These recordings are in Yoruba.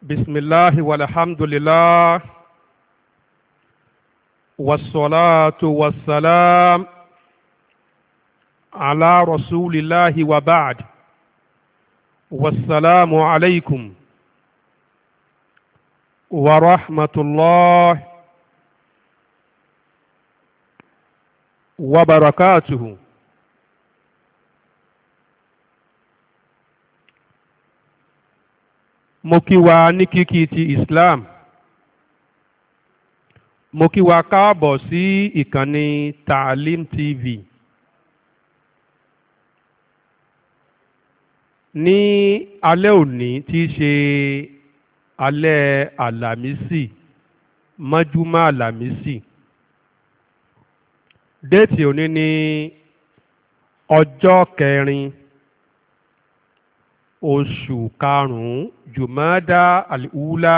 بسم الله والحمد لله والصلاة والسلام على رسول الله وبعد. والسلام عليكم ورحمة الله وبركاته. Mo kí wa ní kíkí ti Islam. Mo kí wa káàbọ̀ sí ìkànnì Taalim TV. Ní alẹ́ òní tí í ṣe alẹ́ àlàmísì mọ́júmọ́ àlàmísì. Déètì òní ní ọjọ́ kẹrin oṣù karùn-ún Jùmọ́dá àlìúlá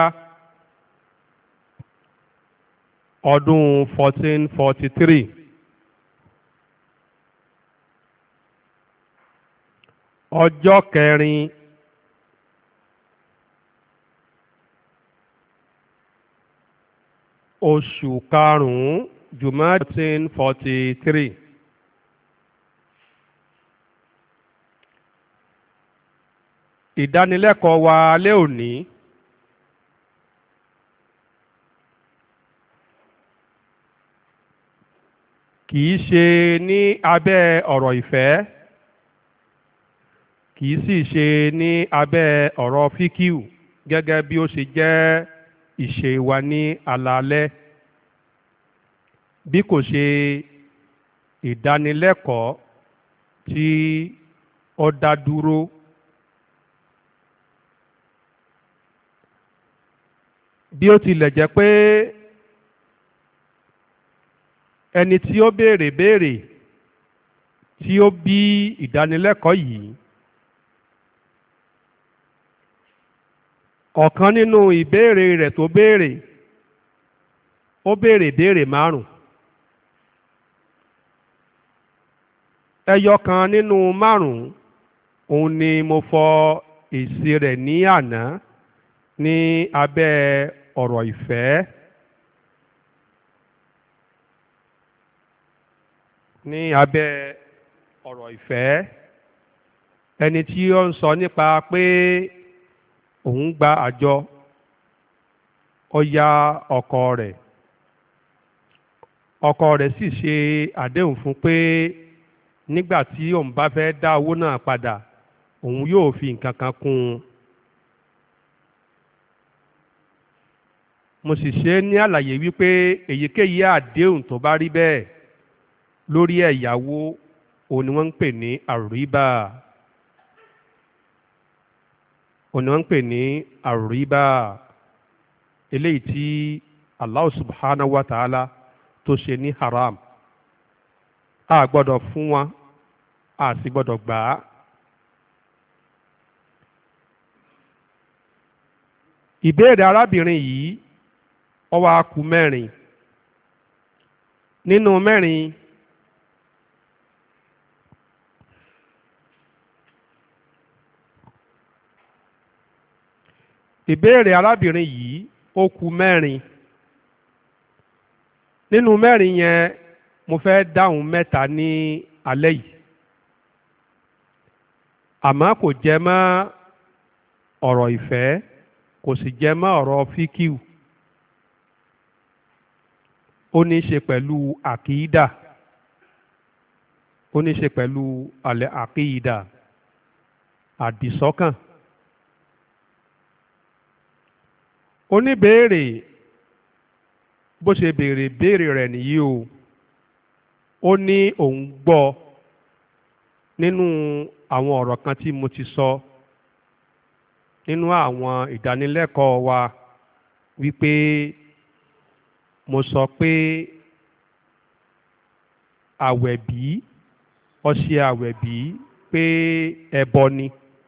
ọdún 1443. Ọjọ́ kẹrin oṣù karùn-ún Jùmọ́dá 1443. Ìdánilẹ́kọ̀ọ́ wa alẹ́ òní kìí ṣe ní abẹ́ ọ̀rọ̀ ìfẹ́, kìí sì ṣe ní abẹ́ ọ̀rọ̀ fíkíù gẹ́gẹ́ bí ó ṣe jẹ́ ìṣe wa ní alaalẹ́, bí kò ṣe ìdánilẹ́kọ̀ọ́ tí ó dá dúró. Bí ó tilẹ̀ jẹ́ pé ẹni tí ó béèrè tí ó bí ìdánilẹ́kọ̀ọ́ yìí, ọ̀kan nínú ìbéèrè rẹ̀ tó béèrè, ó béèrè márùn. Ẹyọ kan nínú márùn òun ni mo fọ èsì rẹ̀ ní àná ní abẹ́ ọ̀rọ̀ ìfẹ́. Ní abẹ́ ọ̀rọ̀ ìfẹ́, ẹni tí ó ń sọ nípa pé òun gba àjọ, ó yá ọkọ rẹ̀ sì ṣe àdéhùn fún pé nígbà tí òun bá fẹ́ dá owó náà padà, òun yóò fi nǹkan kan kún un. Mo sì ṣe ní àlàyé wípé èyíkéyìí àdéhùn tó bá rí bẹ́ẹ̀ lórí ẹ̀yáwó òun ni wọ́n ń pè ní àríbá. Òun ni wọ́n ń pè ní àríbá, eléyìí tí Allah subhanahu wa ta'ala tó ṣe ní haram. A gbọ́dọ̀ fún wọn, a sì gbọ́dọ̀ gbà á. Ìbéèrè arábìnrin yìí ó wá kù mẹ́rin. Nínú mẹ́rin, ìbéèrè arábìnrin yìí ó kù mẹ́rin. Nínú mẹ́rin yẹn, mo fẹ́ dáhùn mẹ́ta ní alẹ́ yìí, àmọ́ kò jẹ mọ́ ọ̀rọ̀ ìfẹ́, kò sì jẹ mọ́ ọ̀rọ̀ fíkíù. Ó ní í ṣe pẹ̀lú àkídà, ó ní í ṣe pẹ̀lú àlẹ́ àkídà, àdìsọ́kàn. Oníbéèrè bó ṣe béèrè rẹ̀ nìyí o. Ó ní òun gbọ́ nínú àwọn ọ̀rọ̀ kan tí mo ti sọ nínú àwọn ìdánilẹ́kọ̀ọ́ wa wípé mo sọ pé àwẹ̀bí, ọṣẹ àwẹ̀bí pé ẹbọ ni.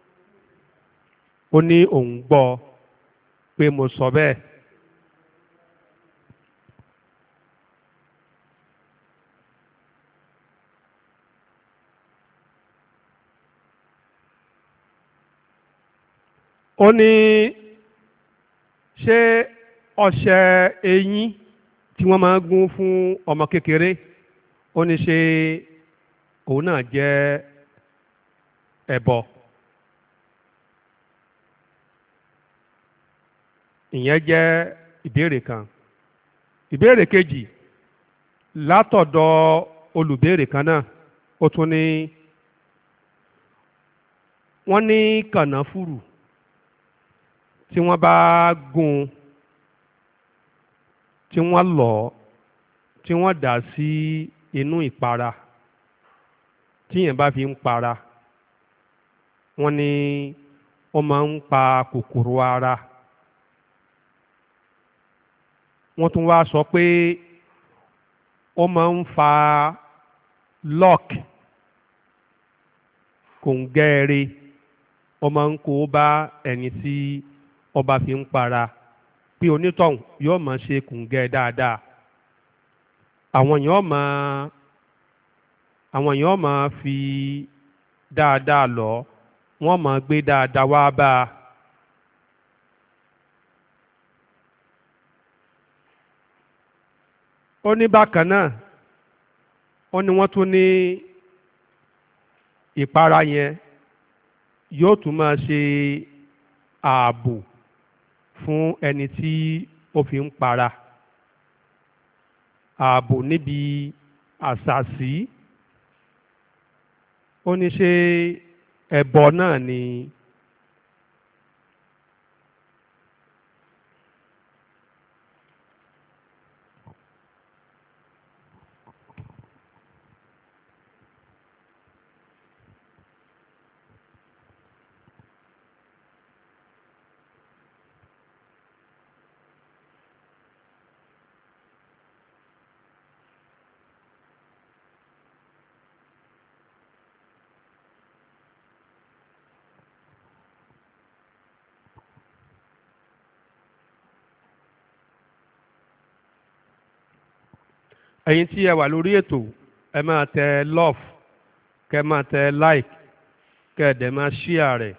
Ó ní òun gbọ́ pé mo sọ bẹ́ẹ̀. Ó ní ṣé ọṣẹ eyín tí wọ́n máa ń gún fún ọmọ kékeré ó ní ṣe òun náà jẹ́ ẹbọ? ìyẹn jẹ́ ìbéèrè kan. ìbéèrè kejì látọ̀dọ̀ olùbéèrè kan náà ó tún ní wọ́n ní kànáfùrù tí wọ́n bá gún tí wọ́n lọ̀ tí wọ́n dà sí inú ìpara tíyẹn bá fi ń para wọ́n ní ó máa ń pa kòkòrò ara. wọ́n tún wá sọ pé ó máa ń fa lock kòǹgẹ́rẹ́ ó máa ń kó bá ẹni tí ọba fi ń para pé onítọ̀hún yóò máa ṣe kòǹgẹ́ dáadáa. àwọn èèyàn máa fi dáadáa lọ wọ́n máa gbé dáadáa wá bá a. ó ní bákan náà ó ní wọ́n tún ní ìpara yẹn yóò tún máa ṣe ààbò fún ẹni tí ó fi ń para, ààbò níbi àṣàsí. ó ní ṣe ẹbọ náà ni ẹ̀yin tí ẹ wà lórí ètò ẹ máa tẹ love, kẹ máa tẹ like, kẹ ẹ dẹ̀ máa share rẹ̀.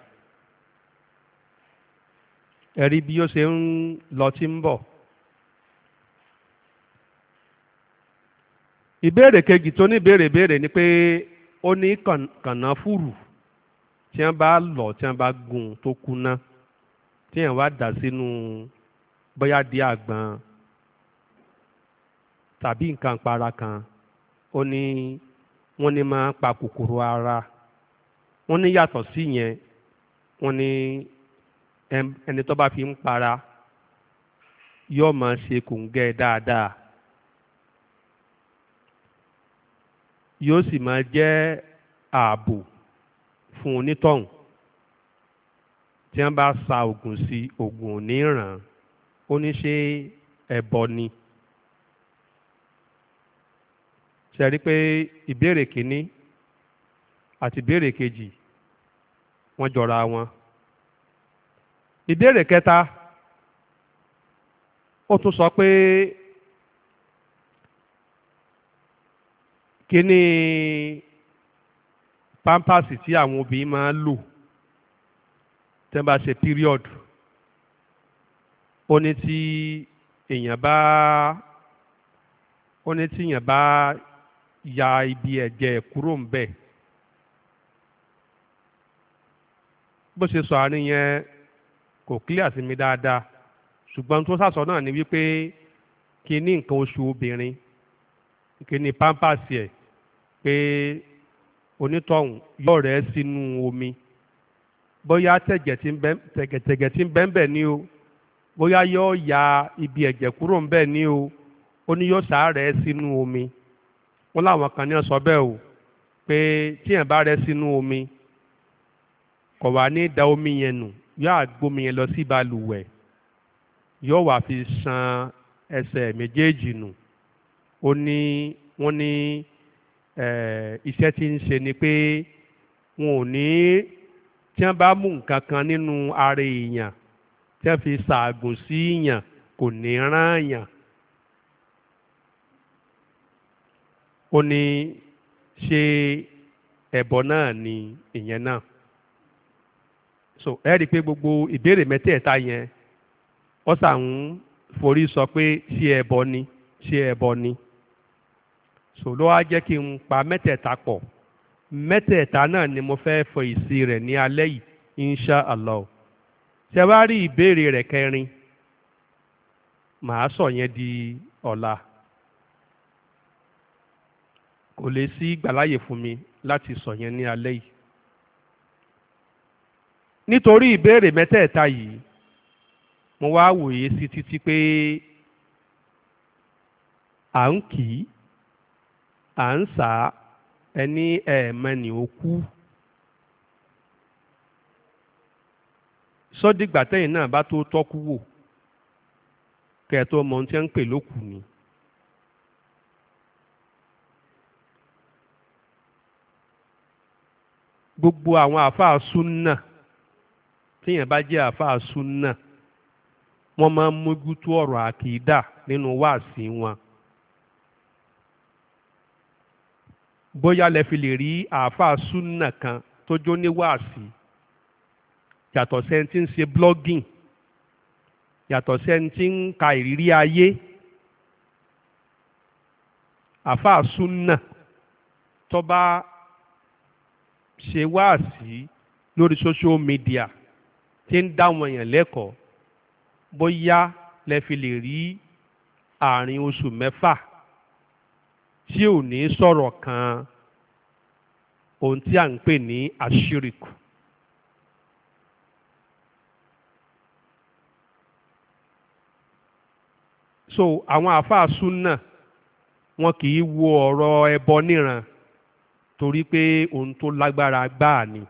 ẹ rí bí ó ṣe ń lọ tí ń bọ̀. ìbéèrè kejì tó ní béèrè ni pé ó ní kànáfùrù tí wọ́n bá lọ tí wọ́n bá gún tó kúná tí wọ́n wá dà sínú bóyá di àgbọn tàbí nǹkan para kan, ó ní wọ́n ní máa pa kòkòrò ara. wọ́n ní yàtọ̀ sí yẹn wọ́n ní ẹni tó bá fi ń para yóò máa ṣe kòǹgẹ́ dáadáa, yóò sì máa jẹ́ ààbò fún onítọ̀hún. tí wọ́n bá sa oògùn sí oògùn ò ní ràn án. ó ní ṣe ẹbọ ni. ṣe rí pé ìbéèrè kìíní àti ìbéèrè kejì wọ́n jọra wọn. ìbéèrè kẹta ó tún sọ pé kíní pampasì tí àwọn obìnrin máa ń lò tẹ́ bá ṣe period, ó ní tí èèyàn bá ya ibi ẹ̀jẹ̀ kúrò ń bẹ̀. bó ṣe sọ àárín yẹn kò clear sí mi dáadáa, ṣùgbọ́n tó sàsọ náà ni wípé kí ní nǹkan oṣù obìnrin kí ní pampers ẹ̀ pé onítọ̀hún yóò rẹ̀ sínú omi, bóyá tẹ̀gẹ̀tẹ̀gẹ̀ tí ń bẹ́ẹ̀ ní o, bóyá yóò ya ibi ẹ̀jẹ̀ kúrò ń bẹ̀ ní o, ó ní yóò sá rẹ̀ sínú omi. wọ́n láwọn kan ní ó sọ bẹ́ẹ̀ o, pé tí èèyàn bá rẹ̀ sínú omi kò wá ní da omi yẹn nù, yóò àgbómi yẹn lọ sí balùwẹ̀, yóò wá fi ṣan ẹsẹ̀ méjèèjì nù. ó ní wọ́n ní iṣẹ́ tí ń ṣe ni pé wọn ò ní, tí wọ́n bá mú nǹkan kan nínú ara èèyàn tí wọ́n fi ṣàgùn sí èèyàn kò ní rán èèyàn. ó ní ṣe ẹbọ náà ni ìyẹn náà. so ẹ rí i pé gbogbo ìbéèrè mẹ́tẹ̀ẹ̀ta yẹn ó sà ń forí sọ pé ṣé ẹbọ ni ṣé ẹbọ ni so ló wá jẹ́ kí n pa mẹ́tẹ̀ẹ̀ta pọ̀ mẹ́tẹ̀ẹ̀ta náà ni mo fẹ́ fọ èsì rẹ̀ ní alẹ́ yìí insha allah ṣe wá rí ìbéèrè rẹ̀ kẹrin màá sọ yẹn di ọ̀la kò lè sí ìgbàláyè fún mi láti sọ yẹn ní alẹ́ yìí nítorí ìbéèrè mẹ́tẹ̀ẹ̀ta yìí mo wá wòye sí títí pé à ń kì í à ń sà á ẹni ẹ̀ẹ̀mẹ́ni ó kú sọ́dìgbà tẹ́yìn náà bá tó tọ́kú wò kẹ́ ẹ tó mọ ohun tí wọ́n ń pè lókù ni. gbogbo àwọn àáfàá súnà tíyẹn bá jẹ́ àáfàá súnà wọ́n máa ń mójútó ọ̀rọ̀ àkìdá nínú wáàsí wọn. bóyá lẹ fi lè rí àáfàá súnà kan tó jó ní wáàsí yàtọ̀ sẹ́ni tí ń ṣe blogging yàtọ̀ sẹ́ni tí ń ka ìrírí ayé àáfàá súnà tó bá ṣe wáàsí lórí social media tí ń dá wọn èèyàn lẹ́kọ̀ọ́ bóyá lẹ fi lè rí àárín oṣù mẹ́fà tí ò ní sọ̀rọ̀ kan ohun tí à ń pè ní àṣírìkù. so àwọn àáfàá súnà wọn kì í wo ọ̀rọ̀ ẹbọ níran torí pé ohun tó lágbára gbáà ni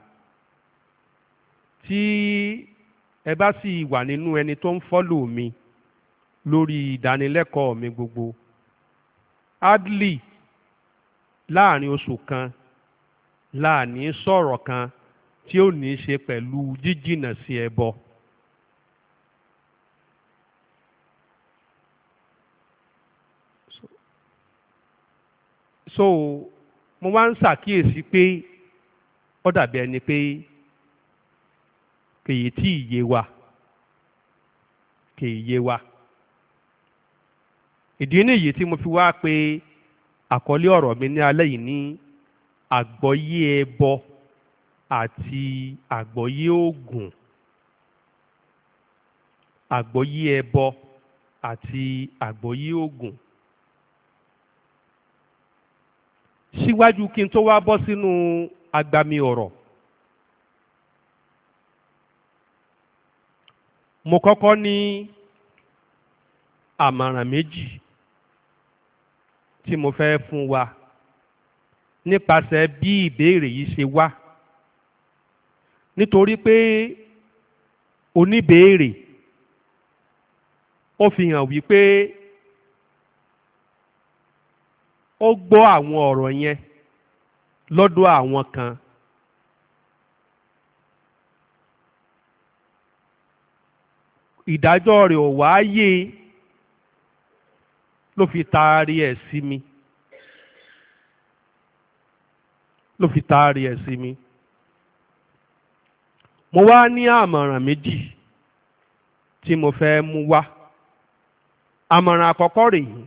tí ẹ bá sì wà nínú ẹni tó ń fọ́lò mi lórí ìdánilẹ́kọ̀ọ́ mi gbogbo hardly láàrin oṣù kan láàní sọ̀rọ̀ kan tí ó ní í ṣe pẹ̀lú jíjìnà sí ẹbọ. so mo wá ń ṣàkíyèsí pé ó dàbí ẹni pé kèyí tí ìyé wa kèyí yé wa ìdí nìyí tí mo fi wá pé àkọlé ọ̀rọ̀ mi ní alẹ́ yìí ní àgbọ́yé ẹbọ àti àgbọ́yé ògùn àgbọ́yé ẹbọ àti àgbọ́yé ògùn. síwájú kí n tó wá bọ́ sínú agbami ọ̀rọ̀ mo kọ́kọ́ ní àmọ̀ràn méjì tí mo fẹ́ fún wa nípasẹ̀ bí ìbéèrè yìí ṣe wá nítorí pé oníbéèrè ó fi hàn wípé ó gbọ́ àwọn ọ̀rọ̀ yẹn lọ́dọ̀ àwọn kan ìdájọ́ rẹ̀ ò wáyé ló fi taari ẹ̀ sí mi mo wá ní àmọ̀ràn méjì tí mo fẹ́ mú wá àmọ̀ràn àkọ́kọ́ rèé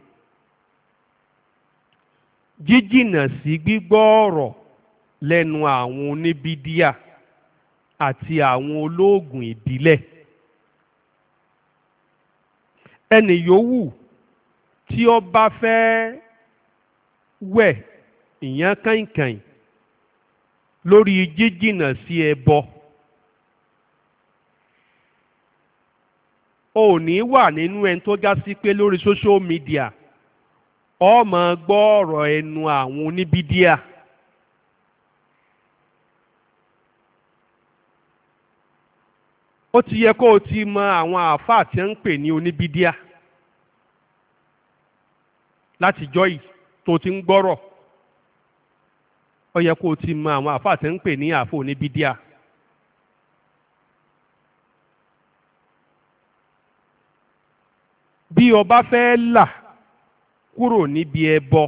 jíjìnà sí gbígbọ́ ọ̀rọ̀ lẹ́nu àwọn oníbídíà àti àwọn olóògùn ìbílẹ̀ ẹni yòówù tí ó bá fẹ́ wẹ̀ ìyẹn kàìnkàìn lórí jíjìnà sí ẹbọ ò ní wà nínú ẹni tó já sí pé lórí social media ó máa gbọ́ ọ̀rọ̀ ẹnu àwọn oníbídíà ó ti yẹ kó o ti mọ àwọn àáfàá tí ń pè ní oníbídíà látijọ́ yìí tó ti ń gbọ́rọ̀ ó yẹ kó o ti mọ àwọn àáfàá tí ń pè ní àáfàá oníbídíà. bí o bá fẹ́ là kúrò níbi ẹbọ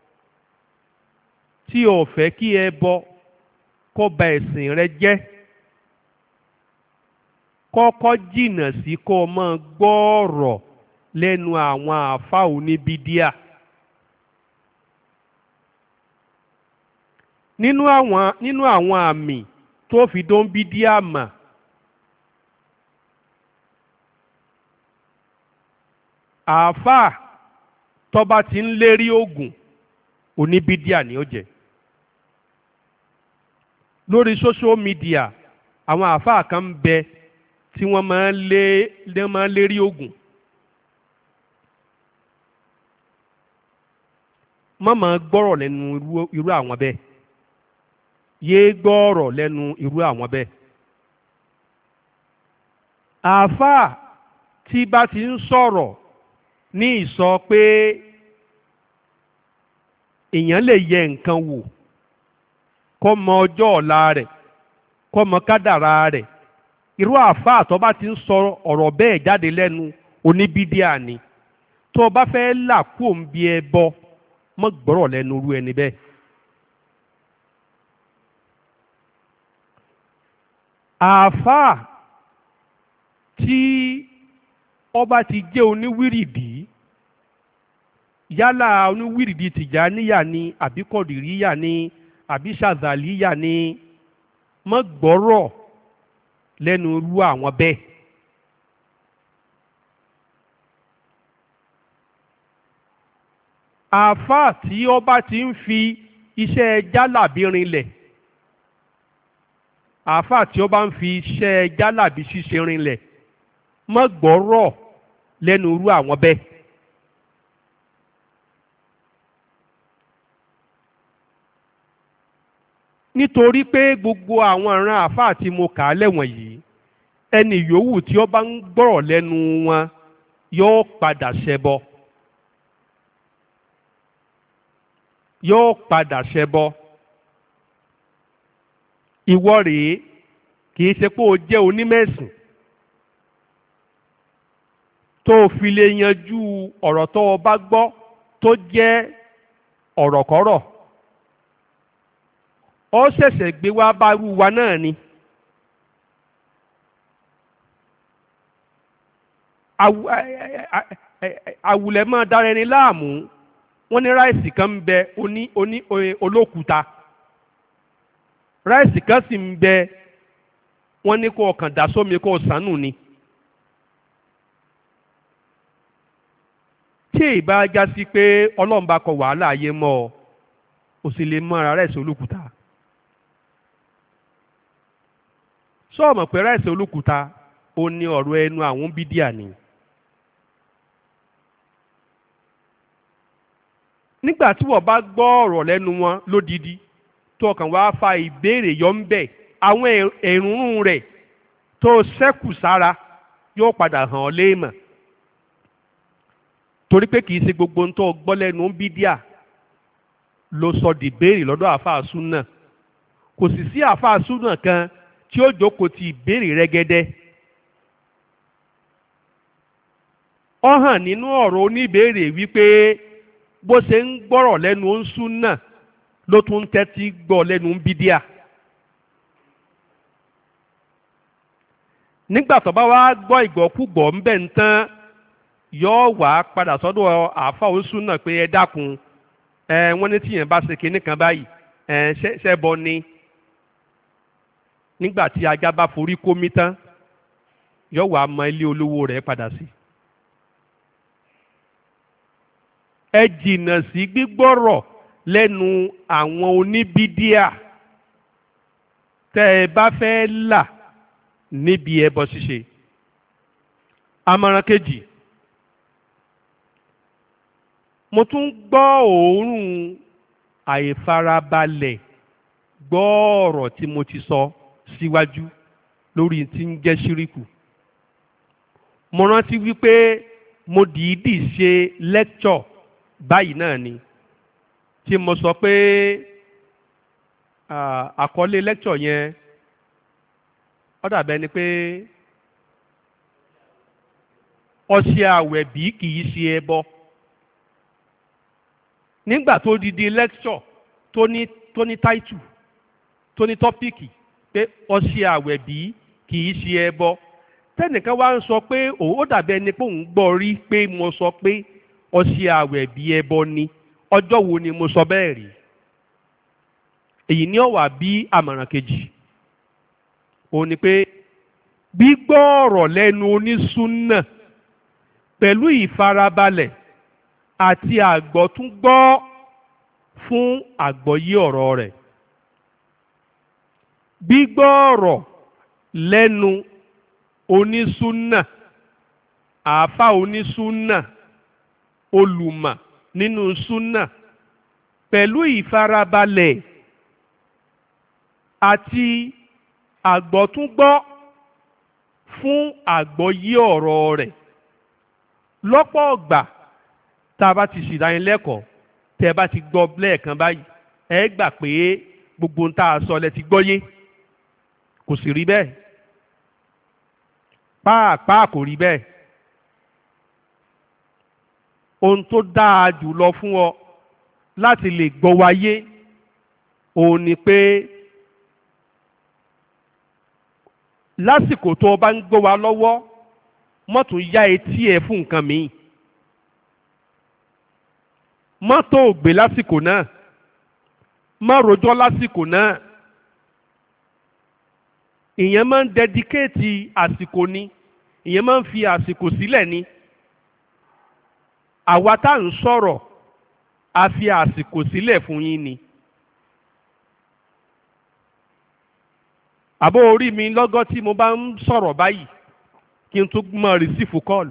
tí o fẹ́ kí ẹbọ kó ba ẹ̀sìn rẹ jẹ́ kọ́kọ́ jìnnà sí kó o máa gbọ́ ọ̀rọ̀ lẹ́nu àwọn àáfàá oníbídíà. nínú àwọn àmì tó fi dán bídíà mà, àáfàá tó bá ti ń lérí oògùn oníbídíà ni ó jẹ́. lórí social media àwọn àáfàá kan ń bẹ tí wọ́n máa ń lérí oògùn. má máa gbọ́rọ̀ lẹ́nu irú àwọn bẹ́ẹ̀. yéé gbọ́rọ̀ lẹ́nu irú àwọn bẹ́ẹ̀. àáfàá tí bá ti ń sọ̀rọ̀ ní ìsọ pé èèyàn lè yẹ nǹkan wò kó mọ ọjọ́ ọ̀la rẹ̀ kó mọ kádàrá rẹ̀, irú àáfàá tó bá ti ń sọ ọ̀rọ̀ bẹ́ẹ̀ jáde lẹ́nu oníbídíà ni. tó o bá fẹ́ là kúò ń bí ẹbọ, mọ́ gbọ́rọ̀ lẹ́nu irú ẹni bẹ́ẹ̀. àáfàá tí ọba ti jẹ́ oníwírìdì, yálà oníwírìdì tìjàníyà ni àbí kọ̀dìríyà ni àbí ṣàzàlíyà ni, mọ́ gbọ́rọ̀ lẹ́nu irú àwọn bẹ́ẹ̀. àáfàá tí ọba ti ń fi iṣẹ́ jálàbí rinlẹ̀, àáfàá tí ọba ń fi iṣẹ́ jálàbí ṣíṣe rinlẹ̀, mọ́ gbọ́rọ̀ lẹ́nu irú àwọn bẹ́ẹ̀. nítorí pé gbogbo àwọn ìran àáfàá tí mo kà á lẹ́wọ̀n yìí, ẹni yòówù tí ó bá ń gbọ́rọ̀ lẹ́nu wọn yóò padà ṣẹbọ. yóò padà ṣẹbọ. ìwọ rèé kì í ṣe pé o jẹ́ onímẹ̀sìn tó o fi lè yanjú ọ̀rọ̀ tó o bá gbọ́ tó jẹ́ ọ̀rọ̀kọ́rọ̀. ó ṣẹ̀ṣẹ̀ gbé wá bárú wa náà ni. àwùlẹ̀ máa dára ẹni láàmú. wọ́n ní ráìsì kan ń bẹ olókùúta, ráìsì kan sì ń bẹ wọ́n ní kó o kàn dá sómi kó o sànù ni. tí ìbá já sí pé ọlọ́run bá kọ wàhálà ayé mọ́ ọ, ò sì lè mọ ara ráìsì olókùúta. sọ́ọ̀mọ̀ pé ráìsì olókùúta ó ní ọ̀rọ̀ ẹnu àwọn bídíà ni. nígbà tí wọ́n bá gbọ́ ọ̀rọ̀ lẹ́nu wọn lódidi tó kàn wá fa ìbéèrè yọ ń bẹ̀, àwọn èrúnrún rẹ̀ tó ṣẹ́kù sára yóò padà hàn ọ́ léèmọ̀. torí pé kìí ṣe gbogbo ń tó gbọ́ lẹ́nu bídíà ló sọ dìbéèrè lọ́dọ̀ àáfàá súnà. kò sì sí àáfàá súnà kan tí ó jókòó ti ìbéèrè rẹ́gẹ́dẹ́. ó hàn nínú ọ̀rọ̀ oníbéèrè wípé bó ṣe ń gbọ́rọ̀ lẹ́nu ń súnà ló tún ń tẹ́tí gbọ́ lẹ́nu ń bídíà. nígbà tó bá wá gbọ́ ìgbọ́kúgbọ̀ ń bẹ̀ ń tán, yóò wá padà sọ́dọ̀ àáfàá ń súnà pé ẹ dákun, wọ́n ní tíyẹn bá ṣe kinní kan báyìí, ṣẹ́bọ ni. nígbà tí ajá bá forí kómi tán, yóò wá mọ ilé olówó rẹ̀ padà sí. ẹ jìnnà sí gbígbọ́rọ̀ lẹ́nu àwọn oníbídíà tẹ́ ẹ bá fẹ́ là níbi ẹbọ ṣíṣe. àmọ̀ràn kejì, mo tún gbọ́ òórùn àìfarabalẹ̀ gbọ́ ọ̀rọ̀ tí mo ti sọ síwájú lórí tí ń jẹ́ ṣíríkù. mo rántí wípé mo dìídì ṣe lẹ́kṣọ̀ báyìí náà ni tí mo sọ pé àkọlé lẹ́kṣọ̀ yẹn ó dàbẹ́ ni pé ọṣẹ àwẹ̀bí kì í ṣe ẹbọ. nígbà tó di lẹ́kṣọ̀ tó ní táìtù tó ní tọ́píìkì pé ọṣẹ àwẹ̀bí kì í ṣe ẹbọ, tẹ́nìkan wá ń sọ pé ó dàbí ẹni pé òun gbọ́ rí pé mo sọ pé ọṣẹ àwẹ̀bí ẹbọ ni, ọjọ́ wo ni mo sọ bẹ́ẹ̀ rí? èyí ni ó wà bí àmọ̀ràn kejì, òun ni pé gbígbọ́ ọ̀rọ̀ lẹ́nu onísúnnà pẹ̀lú ìfarabalẹ̀ àti àgbọ́túngbọ́ fún àgbọ́yé ọ̀rọ̀ rẹ̀. Gbígbọ́ ọ̀rọ̀ lẹ́nu onísúnnà, àáfà onísúnnà, olùmọ̀ nínú súnnà pẹ̀lú ìfarabalẹ̀ àti àgbọ́túngbọ́ fún àgbọ́yé ọ̀rọ̀ rẹ̀. Lọ́pọ̀ ọgbà tá a bá ti ṣìdánilẹ́kọ̀ọ́ tẹ́ ẹ bá ti gbọ́ lẹ́ẹ̀kan báyìí ẹ gbà pé gbogbo ń tá a sọ lẹ ti gbọ́yé, kò sì rí bẹ́ẹ̀, pàápàá kò rí bẹ́ẹ̀. Ohun tó dáa jù lọ fún ọ láti lè gbọ́ wáyé òun ni pé lásìkò tó o bá ń gbọ́ wa lọ́wọ́ má tún yá etí ẹ fún nǹkan míì. Má tó gbé lásìkò náà, má rojọ́ lásìkò náà. Ìyẹn máa ń dẹdikéètì àsìkò ni, ìyẹn máa ń fi àsìkò sílẹ̀ ni. Àwa tá à ń sọ̀rọ̀ a fi àsìkò sílẹ̀ fún yín ni. Àbó orí mi lọ́gọ́ tí mo bá ń sọ̀rọ̀ báyìí kí n tún mọ rìsífù kọ́ọ̀lù.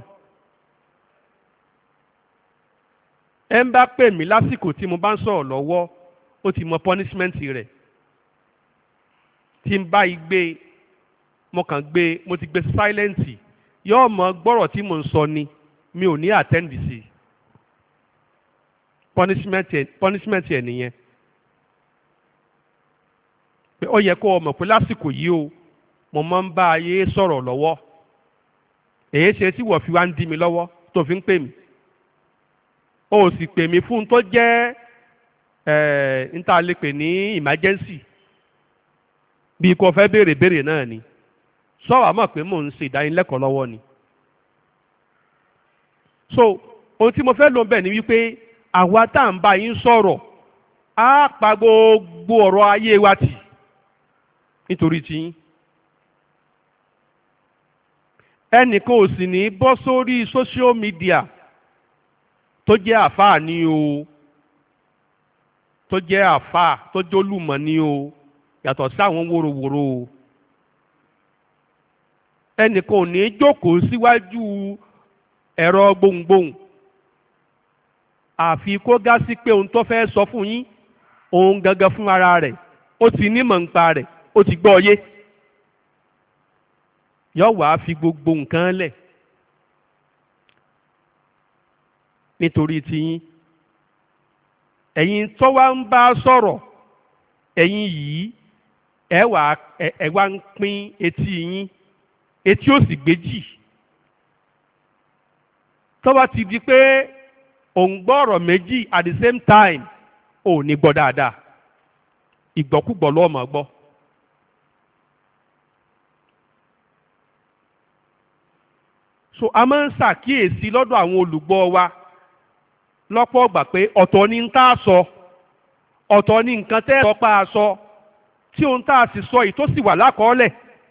Ẹ ń bá pè mí lásìkò tí mo bá ń sọ̀rọ̀ lọ́wọ́ ó ti mọ pọ́nísímẹ́ǹtì rẹ̀. Tí n bá yí gbé mo ti gbé sáílẹ́ǹtì, yóò mọ gbọ́rọ̀ tí mo ń sọ ni, mi ò ní àtẹ́ǹdì sí i. Pọ́nísímẹ́ǹtì ẹ̀ nìyẹn. Pé ó yẹ kó o mọ̀ pé lásìkò yìí o mo máa ń bá ayé sọ̀rọ̀ lọ́wọ́. Èyí ṣe tí wọ́n fi wá ń dí mi lọ́wọ́ tó fi ń pè mí. O sì pè mí fún un tó jẹ́ níta lè pè ní emergency, bí kò fẹ́ béèrè náà ni. Sọ́wọ́ àmọ́ pé mò ń ṣe ìdánilẹ́kọ̀ọ́ lọ́wọ́ ni. So ohun tí mo fẹ́ lò ń bẹ̀ ni wípé àwa tá à ń bá yín sọ̀rọ̀ á pa gbogbo ọ̀rọ̀ ayé wa tì nítorí tiyín. Ẹnìkan ò sì ní bọ́ sórí social media tó jẹ́ àfáà ni o, tó jẹ́ àfáà tó jẹ́ olùmọ̀ ni o, yàtọ̀ sí àwọn wòròwòrò o. Ẹnìkan ò ní jókòó síwájú ẹ̀rọ gbohùngbohùn àfi kó gá sí pé ohun tó fẹ́ sọ fún yín òun gangan fún ara rẹ̀ ó ti nímọ̀ nípa rẹ̀, ó ti gbọ́ yé. Yọ wá fi gbogbo nǹkan lẹ̀ nítorí tiyín. Ẹ̀yin tó wá ń bá sọ̀rọ̀, ẹ̀yin yìí ẹ wá ń pín etí yín, etí ò sì gbéjì. Tó bá ti di pé ò ń gbọ́ ọ̀rọ̀ méjì at the same time ò ní gbọ́ dáadáa, ìgbọ́kúgbọ́ ló máa gbọ́. So a máa ń ṣàkíyèsí lọ́dọ̀ àwọn olùgbọ́ wa lọ́pọ̀ ọgbà pé ọ̀tọ̀ ni ń tá a sọ, ọ̀tọ̀ ni nǹkan tẹ́ ẹ sọ pa a sọ, tí ohun tá a sì sọ yìí tó sì wà lákọọ́lẹ̀.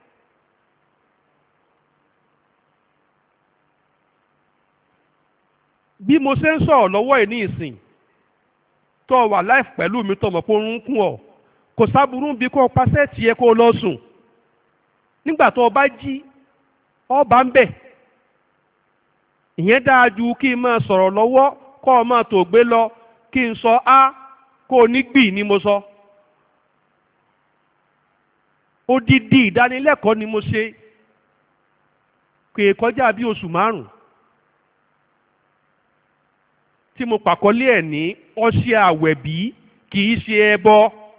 Bí mo ṣe ń sọ̀rọ̀ lọ́wọ́ ẹ̀ ní ìsìn tó wà láì pẹ̀lú mi tó mọ̀ pé orun ń kún ọ, kò sábúrú bí kò pàṣẹ tiẹ̀ kó lọ sùn. Nígbà tó o bá jí ọ bá ń bẹ̀. Ìyẹn dáa ju kí n máa sọ̀rọ̀ lọ́wọ́ kọ́ ọ máa tó gbé lọ kí n sọ á kó o ní gbì ni mo sọ. Odidi ìdánilẹ́kọ̀ọ́ ni mo ṣe kè kọjá bí oṣù 5 tí mo pàkọ́lé ẹ̀ ní ọṣẹ àwẹ̀bí kì í ṣe ẹbọ.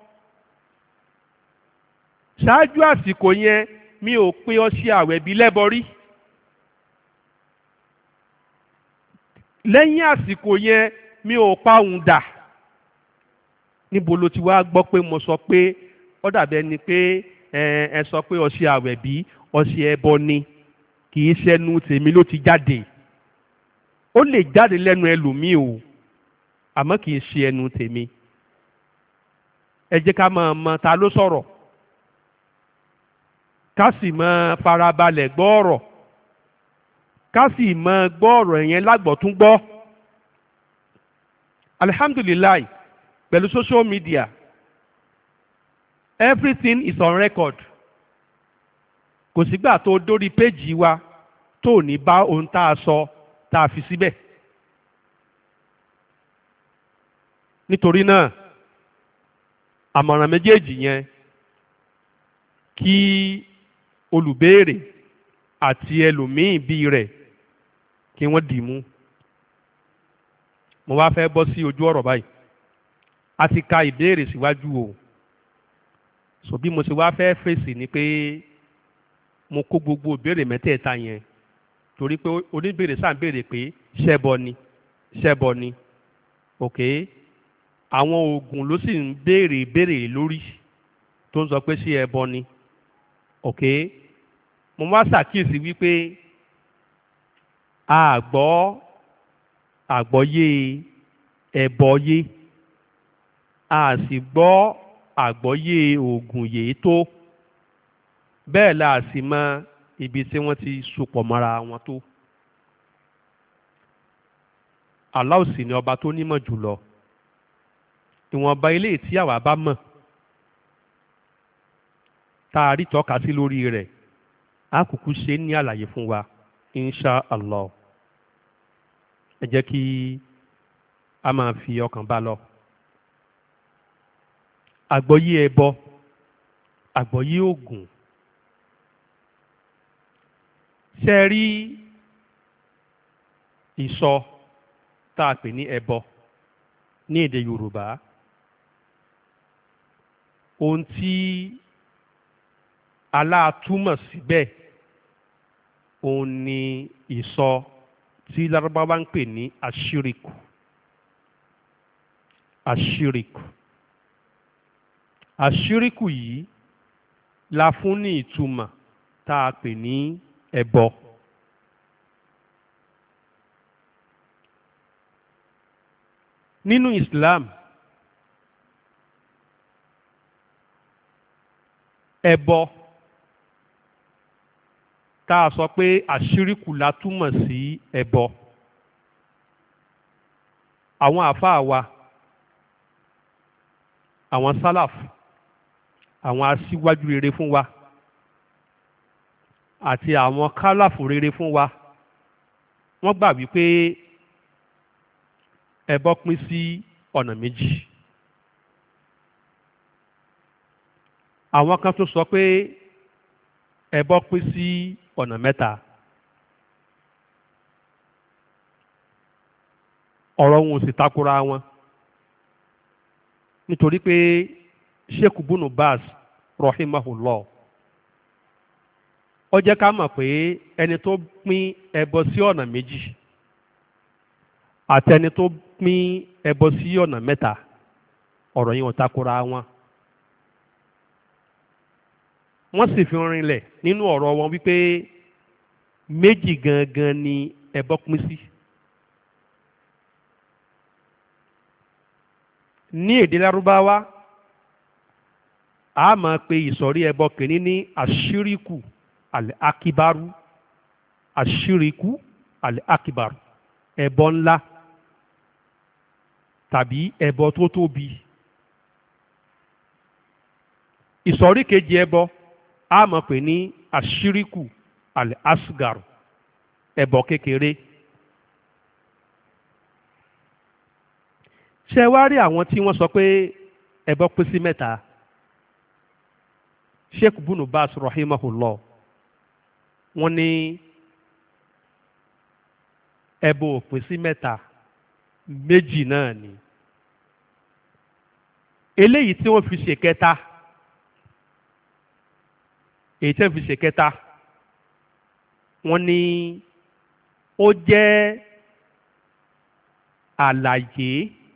Ṣáájú àsìkò yẹn mi ò pe ọṣẹ àwẹ̀bí lẹ́bọ rí. Lẹ́yìn àsìkò yẹn mi ò pa òun dà. Níbo ló ti wá gbọ́ pé mo sọ pé ó dàbí ẹni pé ẹ sọ pé ọṣẹ àwẹ̀bí ọṣẹ ẹbọ ni? kì í ṣẹnu tèmi ló ti jáde. Ó lè jáde lẹ́nu ẹlòmíì o àmọ́ kì í ṣe ẹnu tèmi. Ẹ jẹ́ ká máa mọ ta ló sọ̀rọ̀ ká sì máa farabalẹ̀ gbọ́ ọ̀rọ̀ ká sì máa gbọ́ ọ̀rọ̀ yẹn lágbọ̀túngbọ́. Alhamdulilayi, pẹ̀lú social media everything is on record. Kò sígbà tó dórí péjì wa tó ní bá ohun tá a sọ tá a fi síbẹ̀. Nítorí náà àmọ̀ràn méjèèjì yẹn kí olùbéèrè àti ẹlòmíì bíi rẹ̀ kí wọ́n dì mú. Mo wá fẹ́ bọ́ sí ojú ọ̀rọ̀ báyìí. A ti ka ìbéèrè síwájú o. So bí mo ṣe wá fẹ́ fèsì ni pé mo kó gbogbo ìbéèrè mẹ́tẹ̀ẹ̀ta yẹn torí pé oníbéèrè sáà ń béèrè pé ṣẹbọ ni ok àwọn oògùn ló sì ń béèrè lórí tó ń sọ pé ṣé ẹbọ ni ok mo wá ṣàkíyèsí wípé àgbọ́yé ẹbọ yé a sì gbọ́ àgbọ́yé oògùn yìí tó bẹ́ẹ̀ la sì mọ ibi tí wọ́n ti sopọ̀ mọ́ra wọn tó. Allah sì ni ọba tó nímọ̀ jùlọ. Ìwọ̀nba ilé tí àwa bá mọ̀ tá a rí tọ́ka sí lórí rẹ̀ á kúkú ṣe ní àlàyé fún wa insha Allah. Ẹ jẹ́ kí a máa fi ọkàn bá lọ. Àgbọ́yé ẹbọ, àgbọ́yé ògùn. Ṣé rí ìsọ tá a pè ní ẹbọ ní èdè Yorùbá? Ohun tí aláàtúmọ̀ síbẹ̀ òun ni ìsọ tí Lárúbáwá ń pè ní àṣíríkù. Àṣíríkù. Àṣíríkù yìí la fún ní ìtumọ̀ tá a pè ní ẹbọ. Nínú Islam, ẹbọ tá a sọ pé àṣíríkù la túmọ̀ sí ẹbọ. Àwọn àfáà wa, àwọn sálàf, àwọn aṣíwájú rere fún wa àti àwọn kálàfù rere fún wa wọ́n gbà wípé ẹbọ pín sí ọ̀nà méjì. Àwọn kan tún sọ pé ẹbọ pín sí ọ̀nà mẹ́ta. Ọ̀rọ̀ wọn ò sì takora wọn nítorí pé Sheikh Ibn Baz rahimahullah ó jẹ́ ká mọ̀ pé ẹni tó pín ẹbọ sí ọ̀nà méjì àti ẹni tó pín ẹbọ sí ọ̀nà mẹ́ta ọ̀rọ̀ yẹn ò takora wọn. Wọ́n sì fi rinlẹ̀ nínú ọ̀rọ̀ wọn wípé méjì gangan ni ẹbọ pín sí. Ní èdè Lárúbáwá a máa pe ìsọ̀rí ẹbọ kìíní ní àṣíríkù al-akibaru, àṣíríkù al-akibaru, ẹbọ ńlá tàbí ẹbọ tó tóbi. Ìsọ̀rí kejì ẹbọ a máa pè ní àṣíríkù al-asgaru, ẹbọ kékeré. Ṣé wá rí àwọn tí wọ́n sọ pé ẹbọ pín sí mẹ́ta? Sheikh Ibn Baz rahimahullah wọ́n ní ẹbọ ò pín sí mẹ́ta, méjì náà ni. Eléyìí tí wọ́n fi ṣe kẹta, èyí tí wọ́n fi ṣe kẹta wọ́n ní ó jẹ́ àlàyé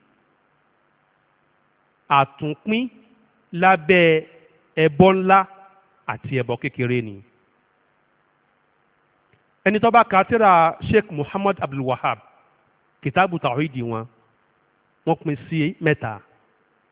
àtúnpín lábẹ́ ẹbọ ńlá àti ẹbọ kékeré ni. ẹni tó bá ka tírà Sheikh Muhammad Abdul Wahab kìtàbù tàwídì wọn pín sí mẹ́ta.